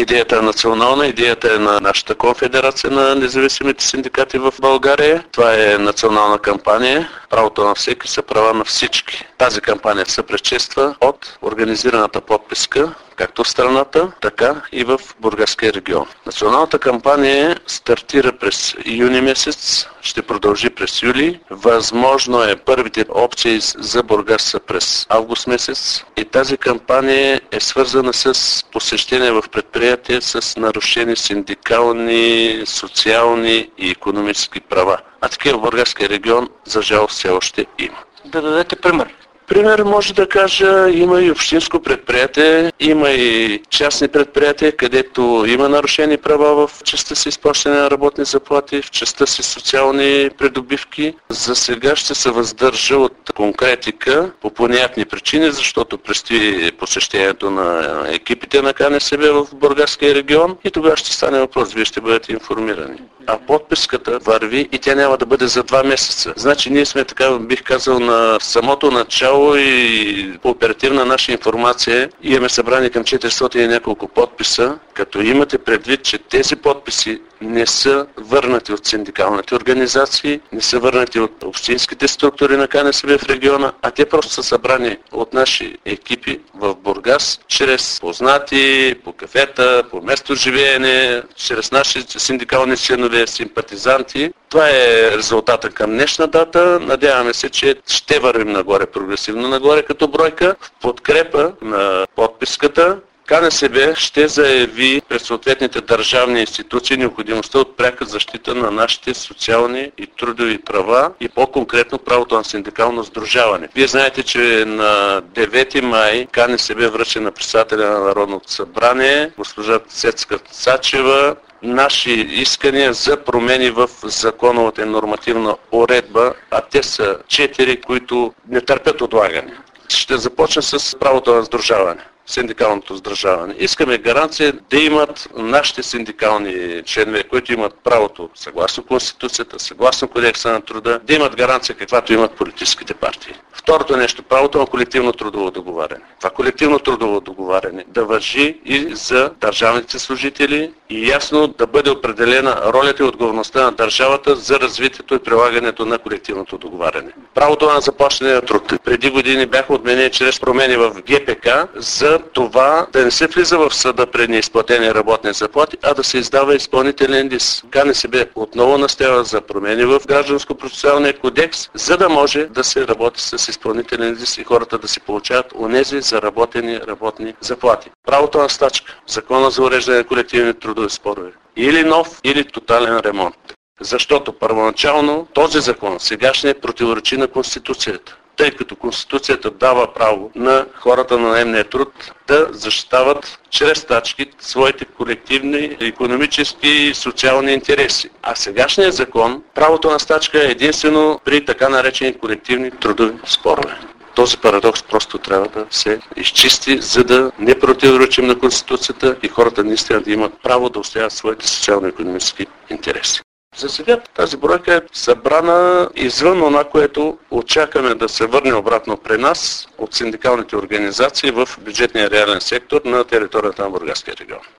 Идеята е национална, идеята е на нашата конфедерация на независимите синдикати в България. Това е национална кампания. Правото на всеки са права на всички. Тази кампания се предшества от организираната подписка, както в страната, така и в Бургаския регион. Националната кампания стартира през юни месец, ще продължи през юли. Възможно е първите опции за Бургас са през август месец. И тази кампания е свързана с посещение в предприятия с нарушени синдикални, социални и икономически права. А такива в Бургаския регион, за жал, все още има. Да дадете пример. Пример може да кажа, има и общинско предприятие, има и частни предприятия, където има нарушени права в частта си изплащане на работни заплати, в частта си социални придобивки. За сега ще се въздържа от конкретика по понятни причини, защото предстои посещението на екипите на КНСБ в Бургаския регион и тогава ще стане въпрос, вие ще бъдете информирани. А подписката върви и тя няма да бъде за 2 месеца. Значи ние сме, така бих казал, на самото начало и по оперативна наша информация имаме събрани към 400 и няколко подписа, като имате предвид, че тези подписи не са върнати от синдикалните организации, не са върнати от общинските структури на КНСБ в региона, а те просто са събрани от наши екипи в Бургас, чрез познати, по кафета, по местоживеене, чрез наши синдикални членове, симпатизанти. Това е резултата към днешна дата. Надяваме се, че ще вървим нагоре, прогресивно нагоре като бройка. В подкрепа на подписката КНСБ ще заяви пред съответните държавни институции необходимостта от пряка защита на нашите социални и трудови права и по-конкретно правото на синдикално сдружаване. Вие знаете, че на 9 май КНСБ връчи на председателя на Народното събрание госпожа Цецка Цачева наши искания за промени в законовата и нормативна уредба, а те са 4, които не търпят отлагане. Ще започна с правото на сдружаване. Синдикалното сдружаване. Искаме гаранция да имат нашите синдикални членове, които имат правото, съгласно Конституцията, съгласно Кодекса на труда, да имат гаранция каквато имат политическите партии. Второто нещо, правото на колективно трудово договаряне. Това колективно трудово договаряне да важи и за държавните служители и ясно да бъде определена ролята и отговорността на държавата за развитието и прилагането на колективното договаряне. Правото на заплащане на труд. Преди години бяха отменени чрез промени в ГПК за това да не се влиза в съда при неизплатени работни заплати, а да се издава изпълнителен лист. КНСБ отново настоява за промени в Гражданско-процесуалния кодекс, за да може да се работи с изпълнителен лист и хората да си получават онези заработени работни заплати. Правото на стачка, закона за уреждане на колективни трудови спорове. Или нов, или тотален ремонт. Защото първоначално този закон сегашният противоречи на Конституцията, тъй като Конституцията дава право на хората на наемния труд да защитават чрез стачки своите колективни, икономически и социални интереси. А сегашният закон, правото на стачка е единствено при така наречени колективни трудови спорове. Този парадокс просто трябва да се изчисти, за да не противоречим на Конституцията и хората наистина да имат право да отстояват своите социално-икономически интереси. За сега тази бройка е събрана извън това, което очакваме да се върне обратно при нас от синдикалните организации в бюджетния реален сектор на територията на Бургаския регион.